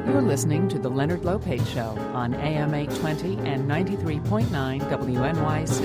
You're listening to The Leonard Lopate Show on AM 820 and 93.9 WNYC.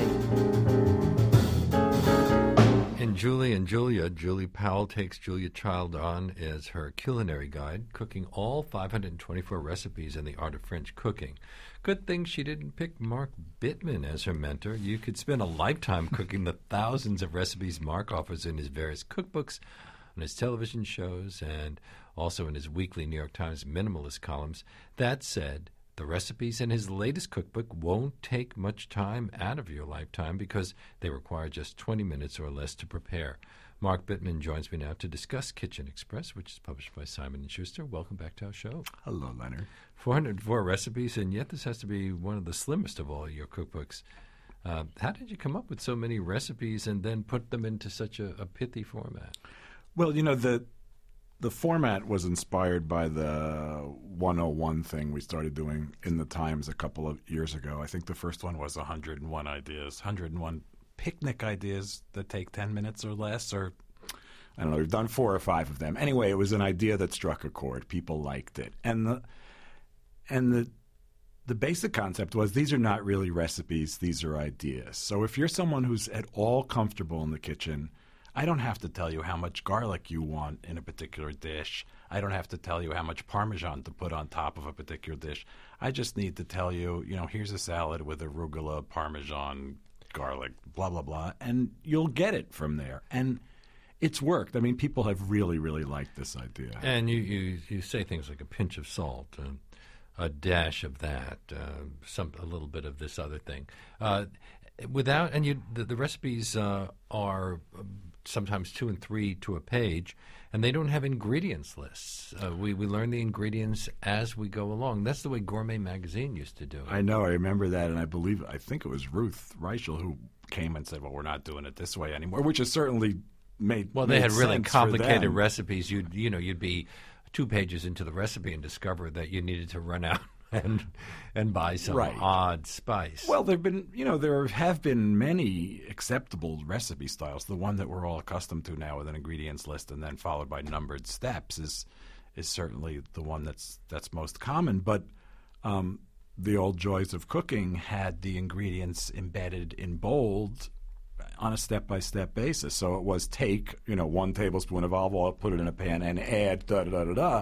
In Julie and Julia, Julie Powell takes Julia Child on as her culinary guide, cooking all 524 recipes in the art of French cooking. Good thing she didn't pick Mark Bittman as her mentor. You could spend a lifetime cooking the thousands of recipes Mark offers in his various cookbooks, on his television shows, and also in his weekly New York Times minimalist columns. That said, the recipes in his latest cookbook won't take much time out of your lifetime because they require just 20 minutes or less to prepare. Mark Bittman joins me now to discuss Kitchen Express, which is published by Simon & Schuster. Welcome back to our show. Hello, Leonard. 404 recipes, and yet this has to be one of the slimmest of all your cookbooks. How did you come up with so many recipes and then put them into such a pithy format? Well, you know, the format was inspired by the 101 thing we started doing in the Times a couple of years ago. I think the first one was 101 ideas, 101 picnic ideas that take 10 minutes or less, or I don't know, we've done 4 or 5 of them. Anyway, it was an idea that struck a chord. People liked it. And the basic concept was these are not really recipes, these are ideas. So if you're someone who's at all comfortable in the kitchen, I don't have to tell you how much garlic you want in a particular dish. I don't have to tell you how much Parmesan to put on top of a particular dish. I just need to tell you, here's a salad with arugula, Parmesan, garlic, blah, blah, blah, and you'll get it from there. And it's worked. I mean, people have really, really liked this idea. And you say things like a pinch of salt, a dash of that, a little bit of this other thing. The recipes are sometimes 2 and 3 to a page, and they don't have ingredients lists. We learn the ingredients as we go along. That's the way Gourmet Magazine used to do it. I know. I remember that, and I think it was Ruth Reichel who came and said, well, we're not doing it this way anymore, which is certainly made Well, they had really complicated them. recipes. You'd be 2 pages into the recipe and discover that you needed to run out and buy some odd spice. Well, there have been many acceptable recipe styles. The one that we're all accustomed to now with an ingredients list and then followed by numbered steps is certainly the one that's most common. But the old joys of cooking had the ingredients embedded in bold on a step-by-step basis. So it was take 1 tablespoon of olive oil, put it in a pan, and add da-da-da-da-da.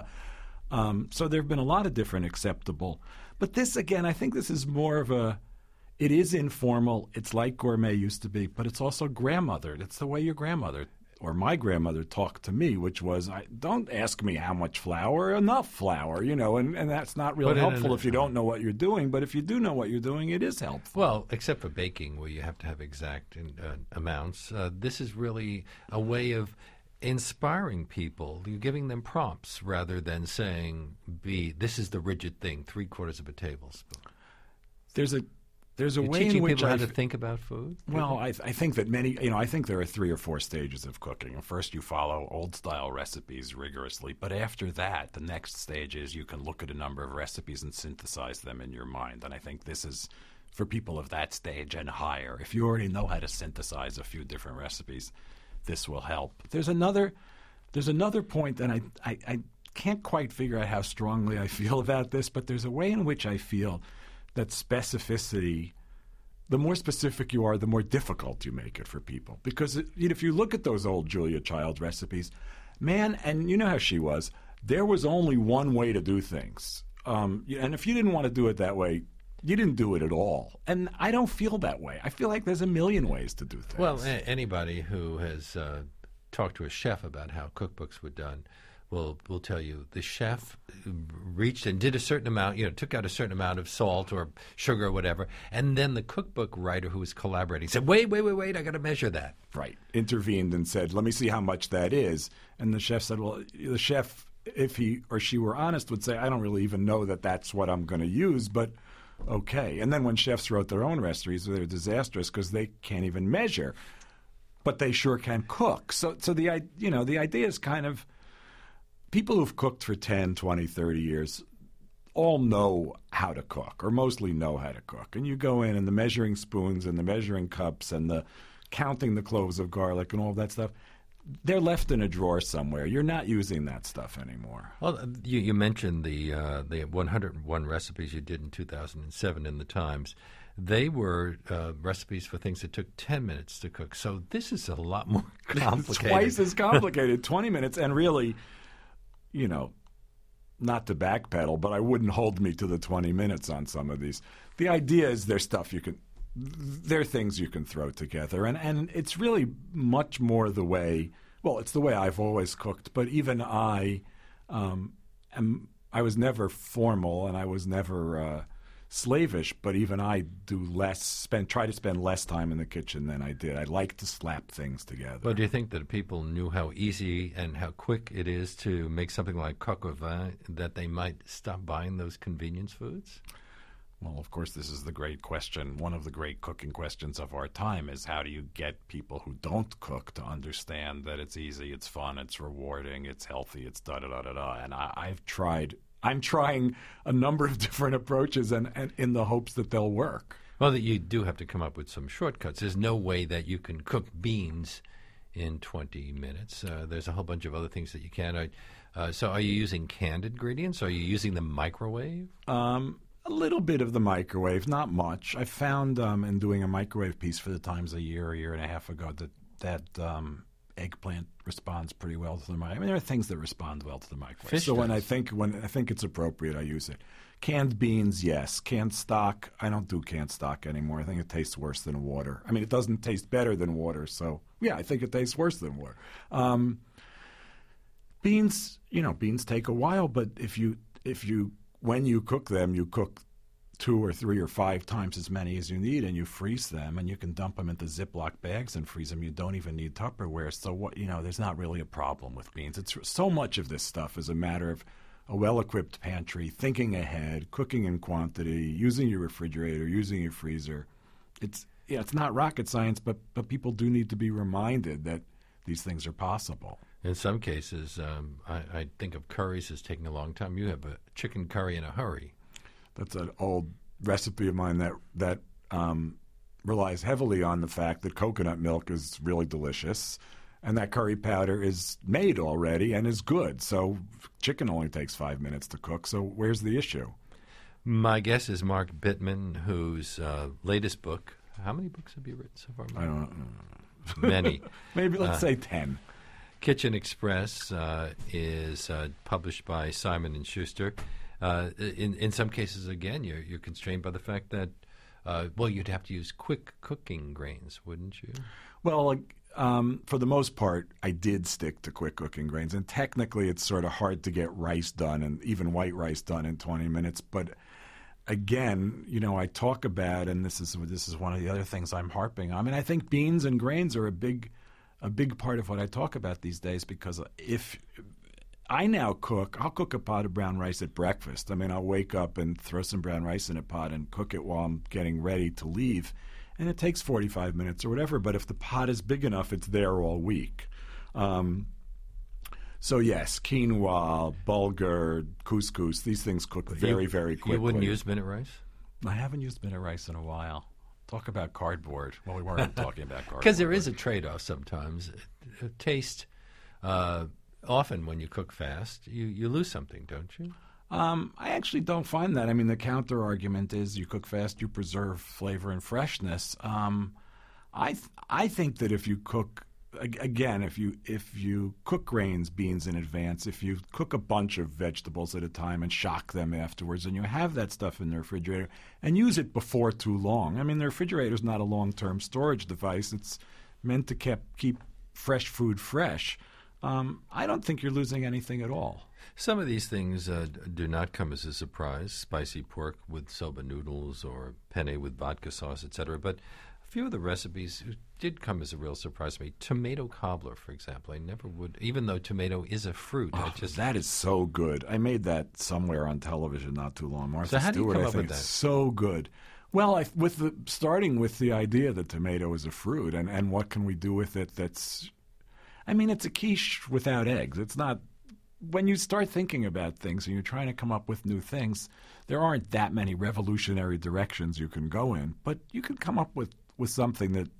So there have been a lot of different acceptable. But this, again, I think this is more of it is informal. It's like gourmet used to be, but it's also grandmothered. It's the way your grandmother or my grandmother talked to me, which was, don't ask me how much flour, enough flour, and that's not really helpful if you don't know what you're doing. But if you do know what you're doing, it is helpful. Well, except for baking where you have to have exact amounts. This is really a way of inspiring people. You're giving them prompts rather than saying, this is the rigid thing, 3/4 of a tablespoon. There's a You're way teaching in which people how to think about food? Well, I think that I think there are 3 or 4 stages of cooking. First, you follow old-style recipes rigorously, but after that, the next stage is you can look at a number of recipes and synthesize them in your mind. And I think this is for people of that stage and higher. If you already know how to synthesize a few different recipes, this will help. There's another point, and I can't quite figure out how strongly I feel about this, but there's a way in which I feel that specificity, the more specific you are, the more difficult you make it for people. Because if you look at those old Julia Child recipes, man, and you know how she was, there was only one way to do things. And if you didn't want to do it that way, you didn't do it at all. And I don't feel that way. I feel like there's a million ways to do things. Well, anybody who has talked to a chef about how cookbooks were done will tell you the chef reached and did a certain amount, took out a certain amount of salt or sugar or whatever, and then the cookbook writer who was collaborating said, wait, I got to measure that. Right. Intervened and said, let me see how much that is. And the chef said, well, the chef, if he or she were honest, would say, I don't really even know that that's what I'm going to use, but okay. And then when chefs wrote their own recipes, they're disastrous because they can't even measure, but they sure can cook. So the idea is kind of, people who've cooked for 10, 20, 30 years all know how to cook, or mostly know how to cook. And you go in, and the measuring spoons and the measuring cups and the counting the cloves of garlic and all of that stuff, they're left in a drawer somewhere. You're not using that stuff anymore. Well, you mentioned the 101 recipes you did in 2007 in the Times. They were recipes for things that took 10 minutes to cook. So this is a lot more complicated. Twice as complicated, 20 minutes. And really, not to backpedal, but I wouldn't hold me to the 20 minutes on some of these. The idea is there's things you can throw together. And it's really much more the way, it's the way I've always cooked. But even I was never formal and I was never slavish, but even I try to spend less time in the kitchen than I did. I like to slap things together. But do you think that people knew how easy and how quick it is to make something like coq au vin that they might stop buying those convenience foods? Well, of course, this is the great question. One of the great cooking questions of our time is how do you get people who don't cook to understand that it's easy, it's fun, it's rewarding, it's healthy, it's da-da-da-da-da. And I'm trying a number of different approaches and in the hopes that they'll work. Well, you do have to come up with some shortcuts. There's no way that you can cook beans in 20 minutes. There's a whole bunch of other things that you can. So are you using canned ingredients? Are you using the microwave? A little bit of the microwave, not much. I found in doing a microwave piece for the Times a year and a half ago that eggplant responds pretty well to the microwave. I mean, there are things that respond well to the microwave. Fish so does. when I think it's appropriate, I use it. Canned beans, yes. Canned stock, I don't do canned stock anymore. I think it tastes worse than water. I mean, it doesn't taste better than water, so yeah, I think it tastes worse than water. Beans, beans take a while, but when you cook them, you cook 2 or 3 or 5 times as many as you need, and you freeze them, and you can dump them into Ziploc bags and freeze them. You don't even need Tupperware. So there's not really a problem with beans. It's so much of this stuff is a matter of a well-equipped pantry, thinking ahead, cooking in quantity, using your refrigerator, using your freezer. It's not rocket science, but people do need to be reminded that these things are possible. In some cases, I think of curries as taking a long time. You have a chicken curry in a hurry. That's an old recipe of mine that relies heavily on the fact that coconut milk is really delicious and that curry powder is made already and is good. So chicken only takes 5 minutes to cook. So where's the issue? My guess is Mark Bittman, whose latest book – how many books have you written so far, Mark? I don't know. Many. Maybe let's say 10. Kitchen Express is published by Simon & Schuster. In some cases, again, you're constrained by the fact that, you'd have to use quick cooking grains, wouldn't you? Well, for the most part, I did stick to quick cooking grains. And technically, it's sort of hard to get rice done, and even white rice done in 20 minutes. But again, I talk about, and this is one of the other things I'm harping on. I mean, I think beans and grains are a big part of what I talk about these days, because if I now I'll cook a pot of brown rice at breakfast. I mean, I'll wake up and throw some brown rice in a pot and cook it while I'm getting ready to leave. And it takes 45 minutes or whatever, but if the pot is big enough, it's there all week. So yes, quinoa, bulgur, couscous, these things cook very, very quickly. You wouldn't use minute rice? I haven't used minute rice in a while. Talk about cardboard. Well, we weren't talking about cardboard. Because there is a trade-off sometimes. Taste, often when you cook fast, you lose something, don't you? I actually don't find that. I mean, the counter argument is you cook fast, you preserve flavor and freshness. I think that if you cook, again, if you cook grains, beans in advance, if you cook a bunch of vegetables at a time and shock them afterwards, and you have that stuff in the refrigerator and use it before too long. I mean, the refrigerator is not a long-term storage device. It's meant to keep fresh food fresh. I don't think you're losing anything at all. Some of these things do not come as a surprise. Spicy pork with soba noodles or penne with vodka sauce, etc. But a few of the recipes did come as a real surprise to me. Tomato cobbler, for example. I never would, even though tomato is a fruit. That is so good. I made that somewhere on television not too long. Martha So how do you Stewart, come I up think, with that? so good. Well, starting with the idea that tomato is a fruit and what can we do with it that's... I mean, it's a quiche without eggs. It's not... When you start thinking about things and you're trying to come up with new things, there aren't that many revolutionary directions you can go in, but you can come up with something that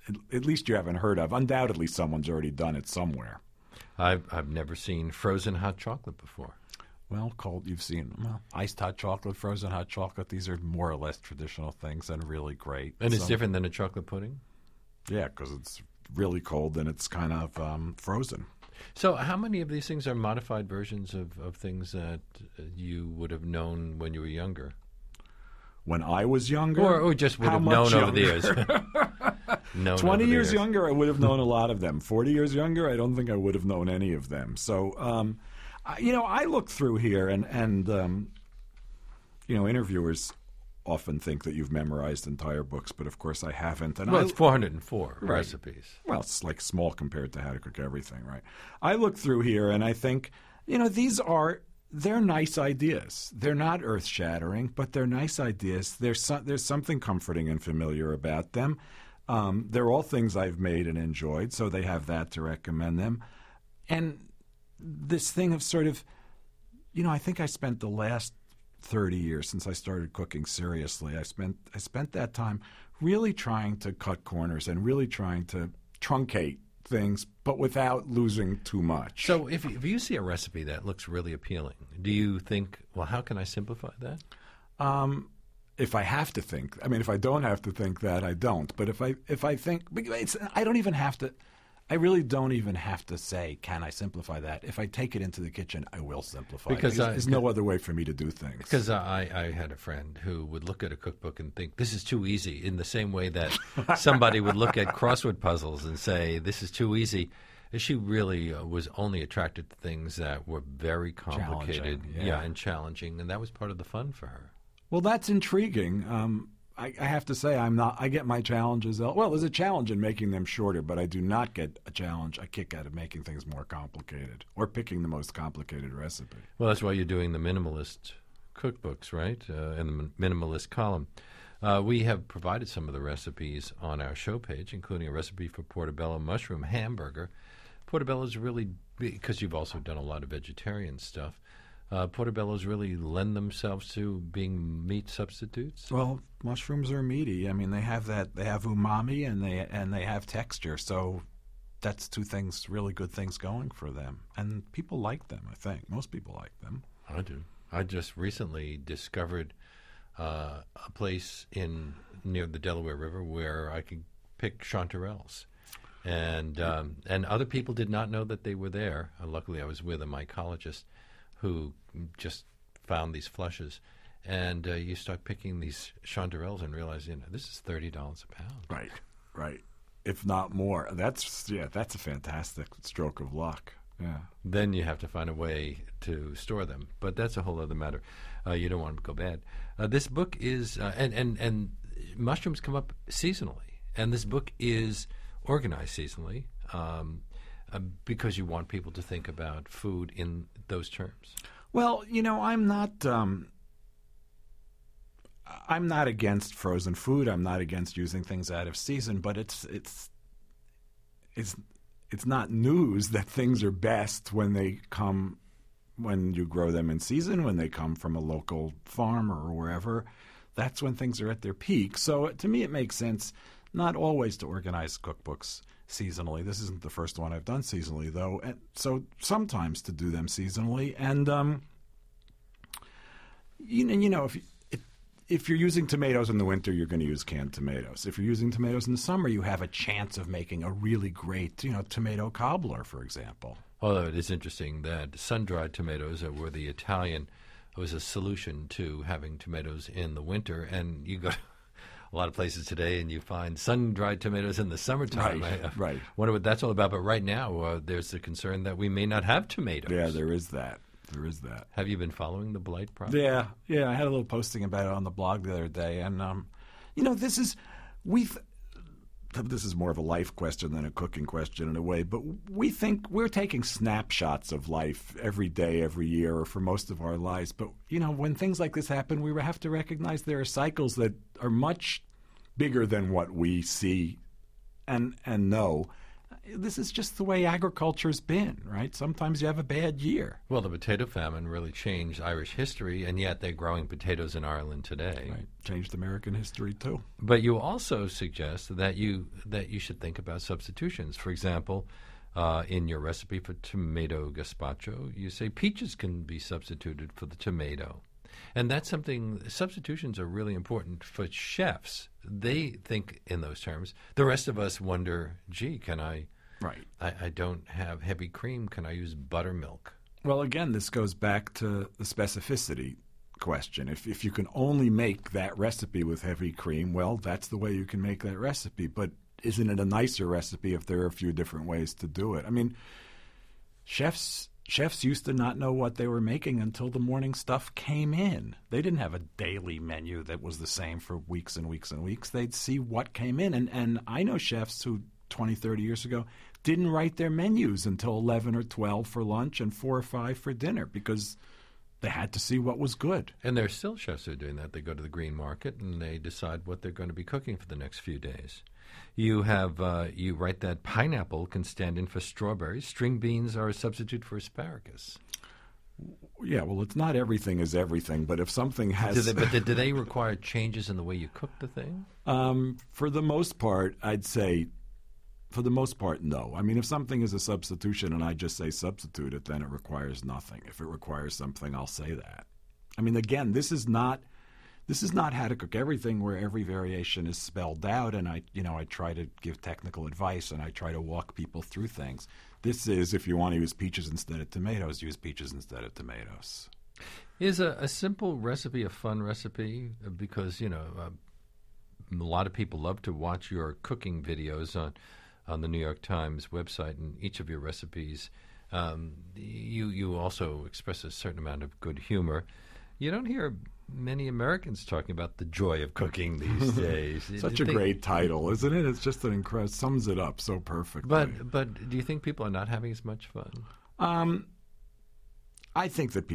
at least you haven't heard of. Undoubtedly, someone's already done it somewhere. I've never seen frozen hot chocolate before. Well, you've seen iced hot chocolate, frozen hot chocolate. These are more or less traditional things and really great. And it's different than a chocolate pudding? Yeah, because it's really cold and it's kind of frozen. So how many of these things are modified versions of things that you would have known when you were younger? When I was younger? Or just would have known over the years? 20 years younger, I would have known a lot of them. 40 years younger, I don't think I would have known any of them. So, I look through here and interviewers often think that you've memorized entire books, but of course I haven't. And it's 404 right. recipes. Well, it's like small compared to How to Cook Everything, right? I look through here and I think, they're nice ideas. They're not earth-shattering, but they're nice ideas. There's something comforting and familiar about them. They're all things I've made and enjoyed, so they have that to recommend them. And this thing of sort of, I think I spent the last 30 years since I started cooking seriously. I spent that time really trying to cut corners and really trying to truncate things, but without losing too much. So if you see a recipe that looks really appealing, do you think, well, how can I simplify that? If I have to think, if I don't have to think that, I don't. But if I think, I really don't even have to say, can I simplify that? If I take it into the kitchen, I will simplify it. Because there's no other way for me to do things. Because I had a friend who would look at a cookbook and think, this is too easy, in the same way that somebody would look at crossword puzzles and say, this is too easy. She really was only attracted to things that were very complicated and challenging, and that was part of the fun for her. Well, that's intriguing. I have to say, I get my challenges. Well, there's a challenge in making them shorter, but I do not get a kick out of making things more complicated or picking the most complicated recipe. Well, that's why you're doing the minimalist cookbooks, right? In the minimalist column. We have provided some of the recipes on our show page, including a recipe for portobello mushroom hamburger. Portobello's really, because you've also done a lot of vegetarian stuff, portobellos really lend themselves to being meat substitutes? Well, mushrooms are meaty. They have umami and they have texture. So that's two things, really good things going for them. And people like them, I think. Most people like them. I do. I just recently discovered a place near the Delaware River where I could pick chanterelles. And other people did not know that they were there. Luckily, I was with a mycologist who just found these flushes. And you start picking these chanterelles and realize, this is $30 a pound. Right. If not more. That's a fantastic stroke of luck. Yeah. Then you have to find a way to store them. But that's a whole other matter. You don't want them to go bad. This book is, and mushrooms come up seasonally. And this book is organized seasonally. Because you want people to think about food in those terms. Well, I'm not against frozen food. I'm not against using things out of season, but it's not news that things are best when you grow them in season, when they come from a local farm or wherever. That's when things are at their peak. So to me, it makes sense not always to organize cookbooks seasonally. This isn't the first one I've done seasonally, though. And so sometimes to do them seasonally. And, if you're using tomatoes in the winter, you're going to use canned tomatoes. If you're using tomatoes in the summer, you have a chance of making a really great, tomato cobbler, for example. Although it is interesting that sun-dried tomatoes were the Italian was a solution to having tomatoes in the winter. And you go a lot of places today, and you find sun-dried tomatoes in the summertime. Right. I wonder what that's all about. But right now, there's the concern that we may not have tomatoes. Yeah, there is that. Have you been following the blight problem? Yeah. I had a little posting about it on the blog the other day, and this is more of a life question than a cooking question in a way. But we think we're taking snapshots of life every day, every year, or for most of our lives. But when things like this happen, we have to recognize there are cycles that are much bigger than what we see and know. this is just the way agriculture's been, right? Sometimes you have a bad year. Well, the potato famine really changed Irish history, and yet they're growing potatoes in Ireland today. Right. Changed American history, too. But you also suggest that you should think about substitutions. For example, in your recipe for tomato gazpacho, you say peaches can be substituted for the tomato. And that's something, substitutions are really important for chefs. They think in those terms. The rest of us wonder, gee, can I don't have heavy cream. Can I use buttermilk? Well, again, this goes back to the specificity question. If you can only make that recipe with heavy cream, well, that's the way you can make that recipe. But isn't it a nicer recipe if there are a few different ways to do it? I mean, chefs used to not know what they were making until the morning stuff came in. They didn't have a daily menu that was the same for weeks and weeks and weeks. They'd see what came in. And I know chefs who 20, 30 years ago didn't write their menus until 11 or 12 for lunch and 4 or 5 for dinner because they had to see what was good. And there are still chefs who are doing that. They go to the green market and they decide what they're going to be cooking for the next few days. You have you write that pineapple can stand in for strawberries. String beans are a substitute for asparagus. Yeah, well, it's not everything is everything, but if something has... do they require changes in the way you cook the thing? For the most part, I'd say, for the most part, no. I mean, if something is a substitution and I just say substitute it, then it requires nothing. If it requires something, I'll say that. I mean, again, this is not How to Cook Everything where every variation is spelled out and I try to give technical advice and I try to walk people through things. This is, if you want to use peaches instead of tomatoes, use peaches instead of tomatoes. Is a simple recipe a fun recipe? Because, a lot of people love to watch your cooking videos on the New York Times website, and each of your recipes, you also express a certain amount of good humor. You don't hear many Americans talking about the joy of cooking these days. Such a great title, isn't it? It's just an incredible, sums it up so perfectly. But do you think people are not having as much fun? I think that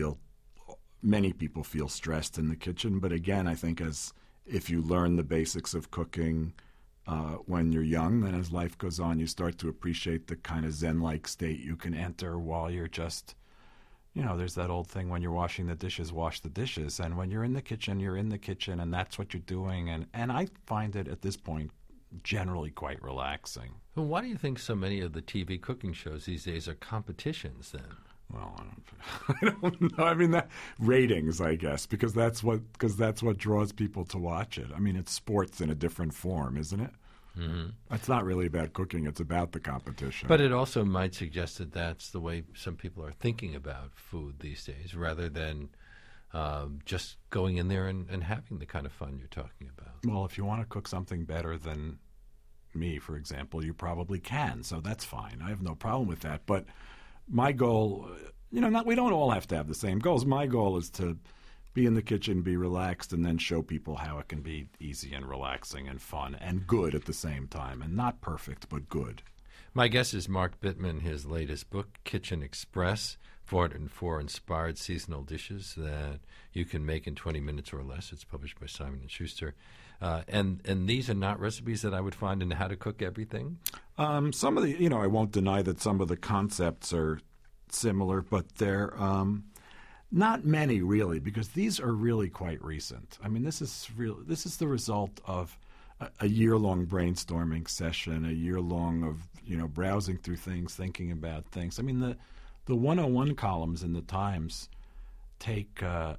many people feel stressed in the kitchen. But again, I think if you learn the basics of cooking when you're young, then as life goes on, you start to appreciate the kind of Zen-like state you can enter while you're just... there's that old thing, when you're washing the dishes, wash the dishes. And when you're in the kitchen, you're in the kitchen, and that's what you're doing. And I find it, at this point, generally quite relaxing. Well, why do you think so many of the TV cooking shows these days are competitions, then? Well, I don't know. I mean, ratings, I guess, because that's what draws people to watch it. I mean, it's sports in a different form, isn't it? Mm-hmm. It's not really about cooking. It's about the competition. But it also might suggest that that's the way some people are thinking about food these days, rather than just going in there and having the kind of fun you're talking about. Well, if you want to cook something better than me, for example, you probably can. So that's fine. I have no problem with that. But my goal, we don't all have to have the same goals. My goal is to be in the kitchen, be relaxed, and then show people how it can be easy and relaxing and fun and good at the same time. And not perfect, but good. My guest is Mark Bittman. His latest book, Kitchen Express, 404 Inspired Seasonal Dishes That You Can Make in 20 Minutes or Less. It's published by Simon & Schuster. And these are not recipes that I would find in How to Cook Everything? Some of the, I won't deny that some of the concepts are similar, but they're... not many, really, because these are really quite recent. I mean, this is the result of a year-long brainstorming session, a year-long of browsing through things, thinking about things. I mean, the 101 columns in the Times take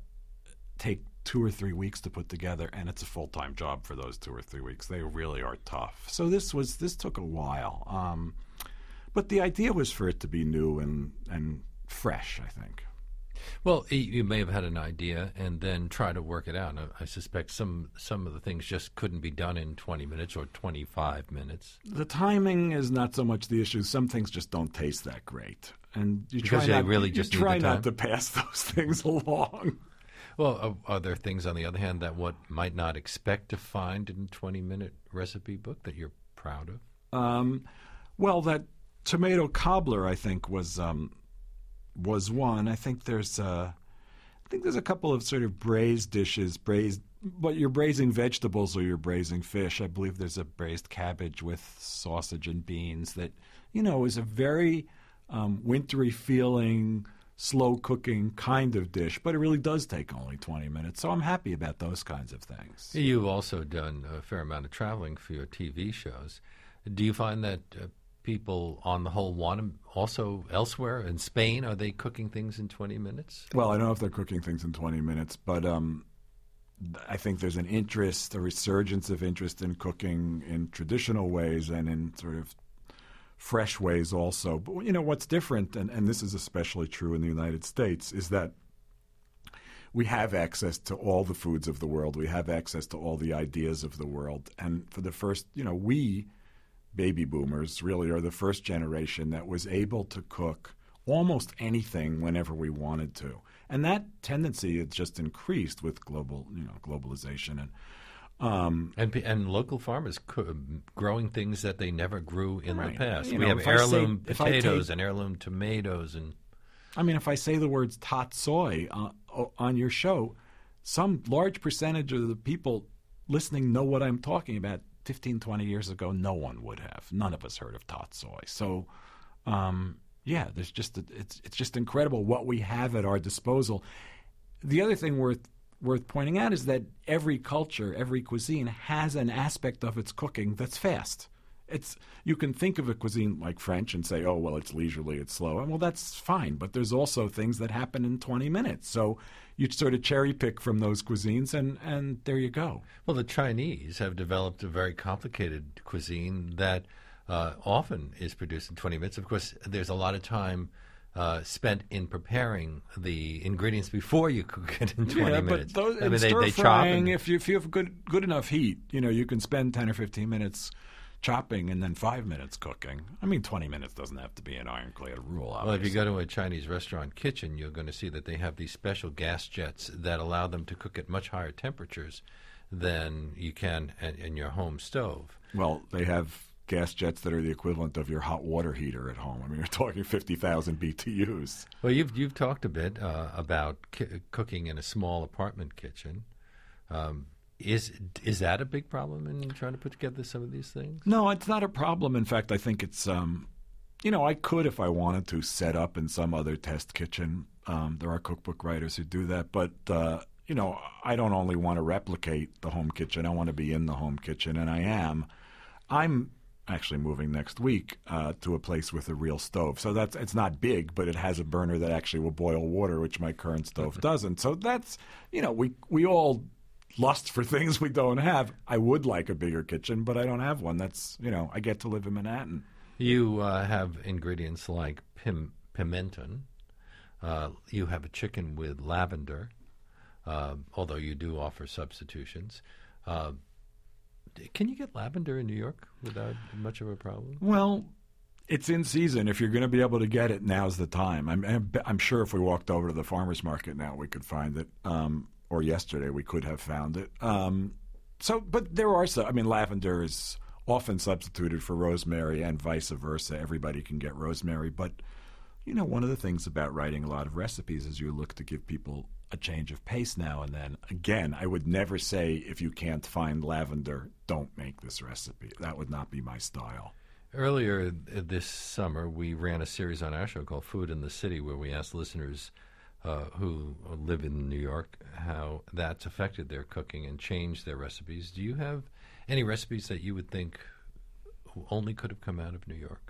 2 or 3 weeks to put together, and it's a full-time job for those 2 or 3 weeks. They really are tough. So this took a while, but the idea was for it to be new and fresh, I think. Well, you may have had an idea and then try to work it out. I suspect some of the things just couldn't be done in 20 minutes or 25 minutes. The timing is not so much the issue. Some things just don't taste that great. And you try not to pass those things along. Well, are there things, on the other hand, that one might not expect to find in a 20-minute recipe book that you're proud of? Well, that tomato cobbler, I think, was one. I think there's a couple of sort of braised dishes, braised but you're braising vegetables or you're braising fish. I believe there's a braised cabbage with sausage and beans that, is a very wintry feeling, slow cooking kind of dish, but it really does take only 20 minutes. So I'm happy about those kinds of things. You've also done a fair amount of traveling for your TV shows. Do you find that people on the whole want them also elsewhere? In Spain, are they cooking things in 20 minutes? Well, I don't know if they're cooking things in 20 minutes, but I think there's an interest, a resurgence of interest in cooking in traditional ways and in sort of fresh ways also. But, what's different, and this is especially true in the United States, is that we have access to all the foods of the world. We have access to all the ideas of the world. And for the first, we, baby boomers, really are the first generation that was able to cook almost anything whenever we wanted to. And that tendency has just increased with globalization and local farmers growing things that they never grew in the past. We have heirloom potatoes and heirloom tomatoes. And if I say the words tot soy on your show, some large percentage of the people listening know what I'm talking about. 15, 20 years ago, no one would have. None of us heard of tot soy. So, there's it's just incredible what we have at our disposal. The other thing worth pointing out is that every culture, every cuisine has an aspect of its cooking that's fast. You can think of a cuisine like French and say, oh, well, it's leisurely, it's slow. And well, that's fine, but there's also things that happen in 20 minutes. So you sort of cherry pick from those cuisines, and there you go. Well, the Chinese have developed a very complicated cuisine that often is produced in 20 minutes. Of course, there's a lot of time spent in preparing the ingredients before you cook it in 20 minutes. But they chop. If you have good enough heat, you can spend 10 or 15 minutes chopping and then 5 minutes cooking. 20 minutes doesn't have to be an ironclad rule, obviously. Well, if you go to a Chinese restaurant kitchen, you're going to see that they have these special gas jets that allow them to cook at much higher temperatures than you can in your home stove. Well, they have gas jets that are the equivalent of your hot water heater at home. You're talking 50,000 BTUs. Well, you've talked a bit about cooking in a small apartment kitchen. Is that a big problem in trying to put together some of these things? No, it's not a problem. In fact, I think it's I could, if I wanted to, set up in some other test kitchen. There are cookbook writers who do that, but I don't only want to replicate the home kitchen. I want to be in the home kitchen, and I am. I'm actually moving next week to a place with a real stove. So it's not big, but it has a burner that actually will boil water, which my current stove doesn't. So that's, we all lust for things we don't have. I would like a bigger kitchen, but I don't have one. That's, I get to live in Manhattan. You have ingredients like pimenton. You have a chicken with lavender, although you do offer substitutions. Can you get lavender in New York without much of a problem? Well, it's in season. If you're going to be able to get it, now's the time. I'm sure if we walked over to the farmer's market now, we could find it. Or yesterday, we could have found it. But there are some. Lavender is often substituted for rosemary and vice versa. Everybody can get rosemary. But, one of the things about writing a lot of recipes is you look to give people a change of pace now and then. Again, I would never say if you can't find lavender, don't make this recipe. That would not be my style. Earlier this summer, we ran a series on our show called Food in the City, where we asked listeners who live in New York how that's affected their cooking and changed their recipes. Do you have any recipes that you would think only could have come out of New York?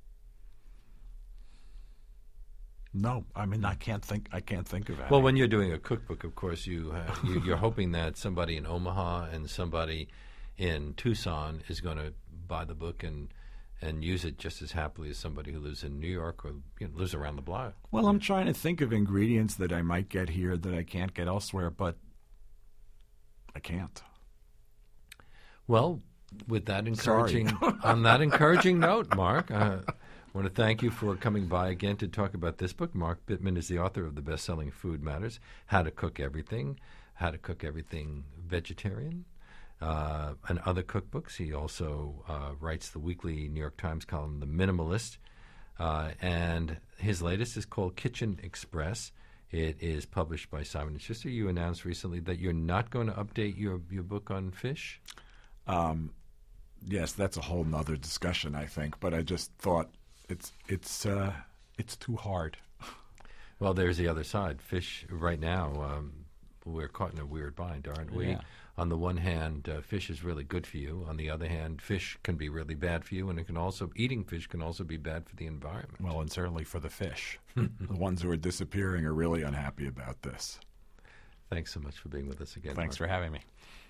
No, I can't think of any. Well, when you're doing a cookbook, of course, you're hoping that somebody in Omaha and somebody in Tucson is going to buy the book and use it just as happily as somebody who lives in New York or lives around the block. Well, I'm trying to think of ingredients that I might get here that I can't get elsewhere, but I can't. Well, with that on that encouraging note, Mark, I want to thank you for coming by again to talk about this book. Mark Bittman is the author of the best-selling Food Matters, How to Cook Everything Vegetarian, and other cookbooks. He also writes the weekly New York Times column, The Minimalist, and his latest is called Kitchen Express. It is published by Simon & Schuster. You announced recently that you're not going to update your book on fish. Yes, that's a whole nother discussion, I think. But I just thought it's too hard. Well, there's the other side. Fish right now, we're caught in a weird bind, aren't we? Yeah. On the one hand, fish is really good for you. On the other hand, fish can be really bad for you, and eating fish can also be bad for the environment. Well, and certainly for the fish. The ones who are disappearing are really unhappy about this. Thanks so much for being with us again. Thanks Mark. for having me.